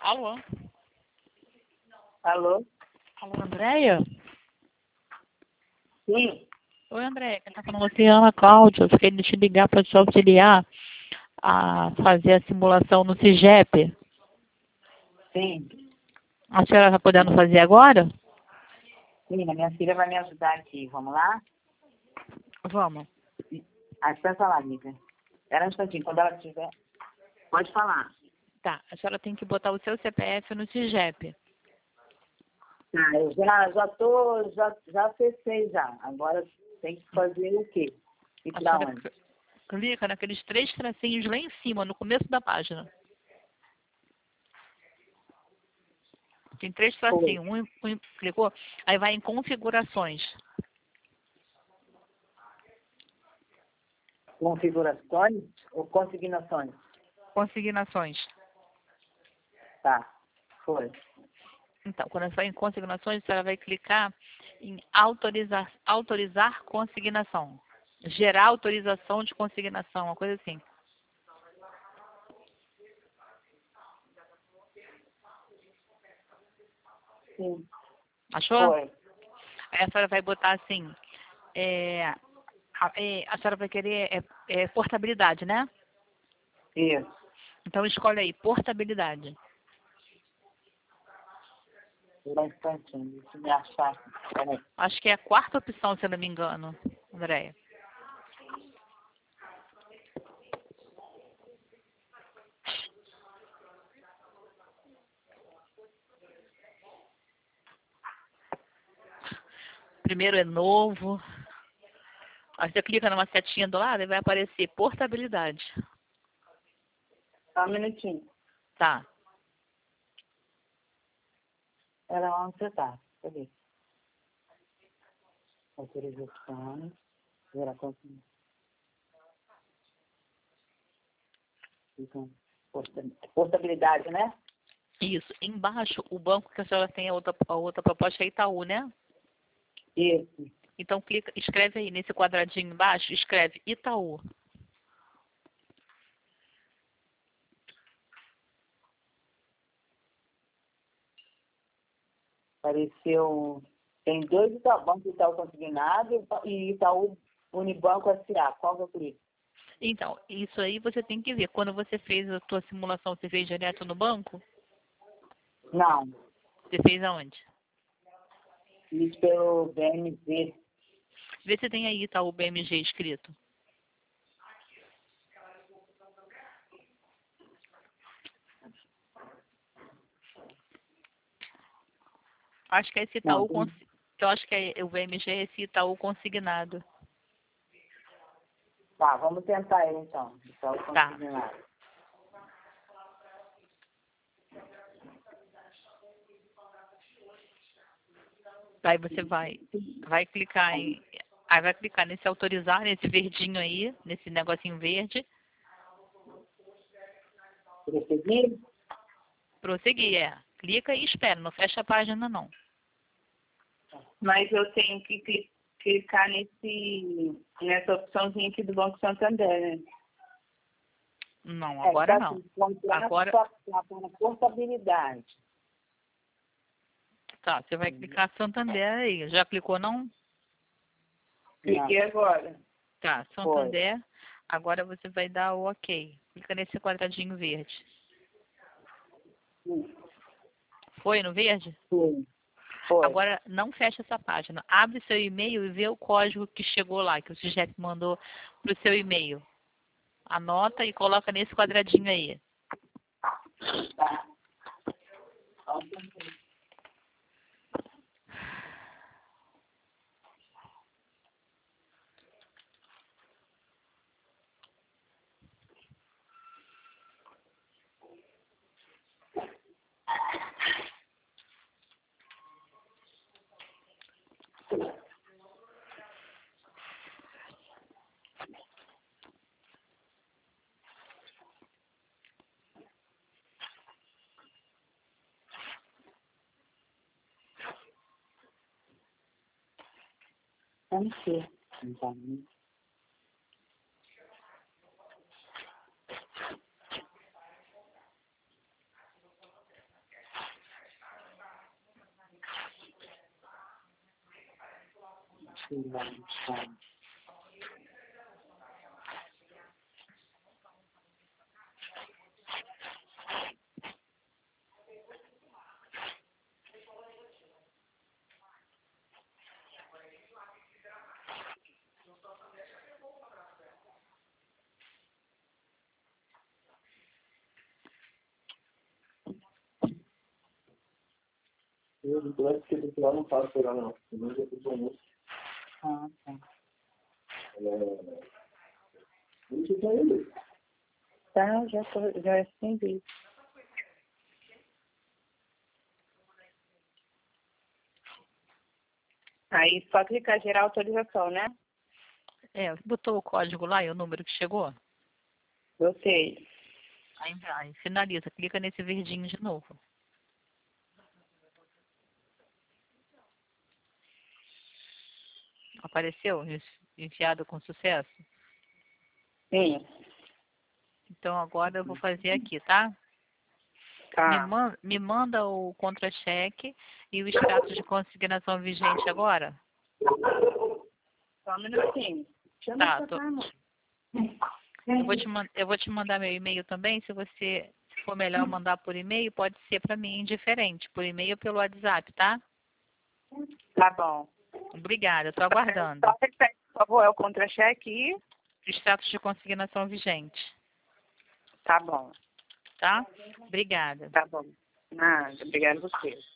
Alô? Alô? Alô, Andréia? Sim, Oi, Andréia. Quem tá falando é você, Ana Cláudia. Eu fiquei de te ligar para te auxiliar a fazer a simulação no CIGEP. sim. A senhora está podendo fazer agora? Sim, a minha filha vai me ajudar aqui. Vamos lá? Vamos. Espera falar, amiga. Espera um instantinho. Quando ela tiver... Pode falar. Tá. A senhora tem que botar o seu CPF no CIGEP. Tá, eu já acessei já. Agora tem que fazer o quê? E A pra senhora onde? clica naqueles 3 tracinhos lá em cima, no começo da página. Tem 3 Foi. tracinhos. Clicou, aí vai em configurações. Configurações ou consignações? Consignações. Tá, foi. Então, quando você vai em consignações, você vai clicar em autorizar consignação. Gerar autorização de consignação, uma coisa assim. Sim, Achou? foi. Aí a senhora vai botar assim, a senhora vai querer portabilidade, né? Isso. Então escolhe aí, portabilidade. Espera um instantinho. Deixa eu me achar. Peraí. Acho que é a 4ª opção, se eu não me engano, Andréia. Primeiro é novo. Aí você clica numa setinha do lado e vai aparecer portabilidade. Só um minutinho. Tá. Era onde você tá. Cadê? Autorizações. Ver a consignação. Então, portabilidade, né? Isso. Embaixo, o banco que a senhora tem a outra proposta é Itaú, né? Isso. Então clica, escreve aí nesse quadradinho embaixo, escreve Itaú. Apareceu. Tem dois bancos Itaú Consignado e Itaú Unibanco S.A. Qual que eu clico? Então, isso aí você tem que ver. Quando você fez a sua simulação, você fez direto no banco? Não. Você fez aonde? Fiz pelo BMZ. Vê se tem aí Itaú BMG escrito. Acho que é esse Não, Itaú, eu acho que o BMG é esse Itaú consignado. tá, vamos tentar ele então. Itaú Tá. Consignado. Aí você vai clicar aí vai clicar nesse autorizar, nesse verdinho aí, nesse negocinho verde. Prosseguir? Prosseguir, clica e espera, não fecha a página não. Mas eu tenho que clicar nessa opçãozinha aqui do Banco Santander, né? Não, agora não. Agora, Para portabilidade. tá, você vai clicar Santander aí. Já clicou não? Cliquei agora. Tá, Santander. Agora você vai dar o OK. Clica nesse quadradinho verde. Foi no verde? Foi. Agora não fecha essa página. Abre seu e-mail e vê o código que chegou lá, que o CIGEP mandou para o seu e-mail. Anota e coloca nesse quadradinho aí. Tá. Vamos ver. Então, Eu acho que esse lá não faz pegar não. Eu já fiz o almoço. Ah, tá. Isso é ele. Tá, já entendi. Aí só clicar gerar autorização, né? Botou o código lá e o número que chegou? Botei. Aí finaliza, clica nesse verdinho de novo. Apareceu? Enviado com sucesso? Sim. Então agora eu vou fazer aqui, tá? Tá. Me manda o contra-cheque e o extrato de consignação vigente agora? Só um minutinho. Deixa Tá, eu mostrar, amor. eu vou te mandar meu e-mail também. Se for melhor mandar por e-mail, pode ser para mim indiferente, por e-mail ou pelo WhatsApp, tá? Tá bom. Obrigada, estou aguardando. Só repete, por favor, é o contra-cheque e... Status de consignação vigente, Tá bom. tá? Obrigada. Tá bom. Nada. Obrigada a você.